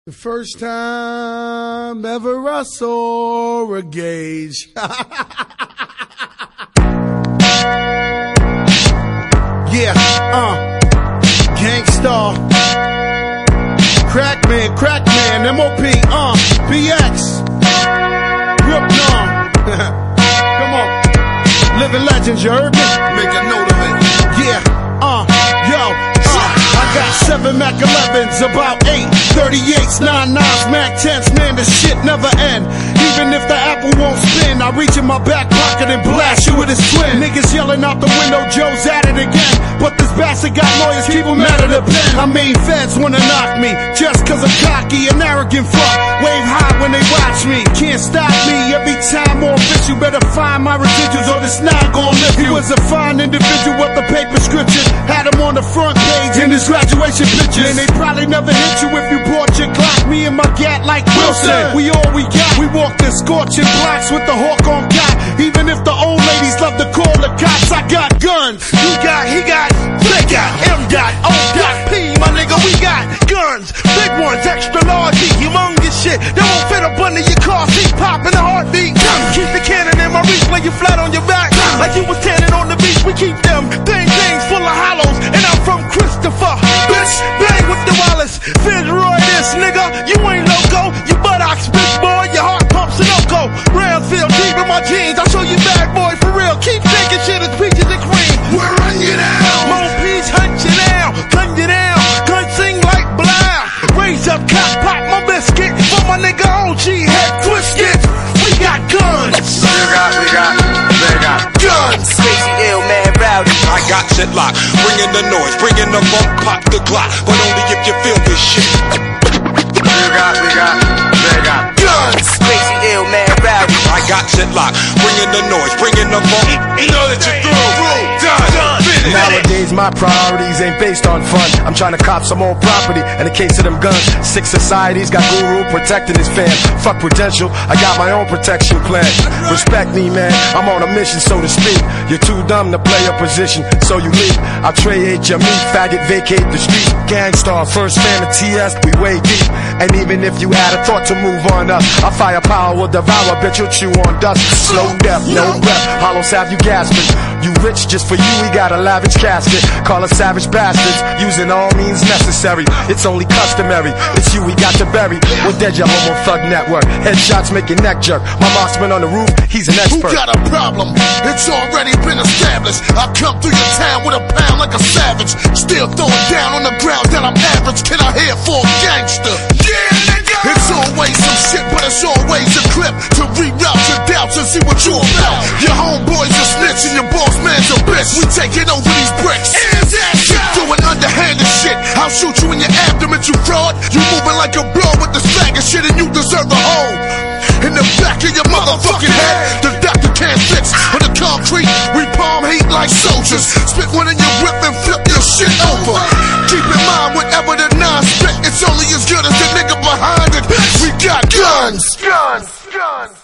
The first time ever I saw a gauge. Yeah, Gangstar, Crackman, MOP, BX, Brooklyn. Come on, living legends, you heard me? Make a note of it. Yeah, I got 7 Mac 11s, about 8 38s, 9/9s, Mac 10s, man, the shit never end. Even if the apple won't spin, I reach in my back pocket and blast you with a twin. Niggas yelling out the window, Joe's at it again. But this bastard got lawyers, keep him out of the pen. I mean, feds wanna knock me, just cause I'm cocky and arrogant fuck. Wave high when they watch me, can't stop me. Every time more bitch, you better find my residuals or this not gon' lift you. He was a fine individual with the paper scripture, had him on the front page in his graduation pictures. And they probably never hit you if you bought your Glock. Me and my gat like Wilson, we all we got. We walk the scorching blocks with the hawk on cock. Even if the old ladies love to call the cops, I got guns. You got, he got, they got, M got, O got, P, my nigga, we got guns. Big ones, extra large, humongous shit. They won't fit up under your car seat, pop in a heartbeat. Keep the cannon in my reach, lay you flat on your back. Like you was tanning on the beach, we keep them things full of hollows. And I'm from Christopher, bitch, bang with the Wallace. Fitzroy this, nigga, you ain't loco. You buttocks, bitch boy, your heart pumps Sunoco. Brownsville, deep in my jeans, I'll show you bad boy for real. Keep thinking shit is peaches and cream. We'll run you down. More peach, hunt you down, gun you down. Gun sing like Blau. Raise up, cock, pop my biscuit. For my nigga OG, head twisted. We got guns. We got guns. Crazy ill man rowdy. I got shit locked. Bringing the noise, bringing the funk, pop the Glock. But only if you feel this shit. We got guns. Crazy ill man rowdy. I got shit locked. Bringing the noise, bringing the funk. You know that you're through. Done. Nowadays my priorities ain't based on fun. I'm trying to cop some old property. In the case of them guns, 6 societies got Guru protecting his fam. Fuck Prudential, I got my own protection plan. Respect me, man, I'm on a mission, so to speak. You're too dumb to play a position, so you leave. I'll trade your meat, faggot, vacate the streets. Gangstar, first man of TS, we way deep. And even if you had a thought to move on up, our firepower will devour, bitch, you'll chew on dust. Slow death, no breath, hollows have you gasping. You rich just for you, we got a lavish casket. Call us savage bastards, using all means necessary. It's only customary, it's you we got to bury. We're dead, your homo thug network. Headshots make your neck jerk. My marksman on the roof, he's an expert. Who got a problem? It's already been established. I come through your town with a pound like a savage. Still throwing down on the ground that I'm average. Can I hear for a gangster? Yeah, nigga! It's always some shit, but it's always a clip to reroute your doubts and see what you about. Your homeboys are snitch and your boss man's a bitch. We taking over these bricks. Keep doing underhanded shit. I'll shoot you in your abdomen, you fraud. You moving like a blow with the swagger shit and you deserve a hole in the back of your motherfucking head. The doctor can't fix. On the concrete, we palm heat like soldiers. Spit one in your whip and flip your shit over. Keep in mind, whatever the non-spit, it's only as good as the nigga behind it. We got guns.